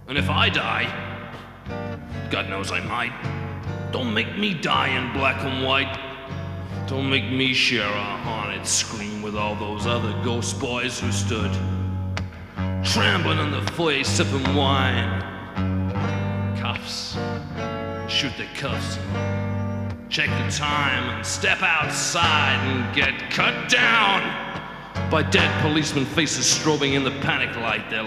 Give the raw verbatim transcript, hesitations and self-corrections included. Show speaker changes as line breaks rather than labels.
And if I die, God knows I might, don't make me die in black and white. Don't make me share a haunted scream with all those other ghost boys who stood trampling in the foyer sipping wine. Cuffs, shoot the cuffs, check the time and step outside and get cut down by dead policemen faces strobing in the panic light. They're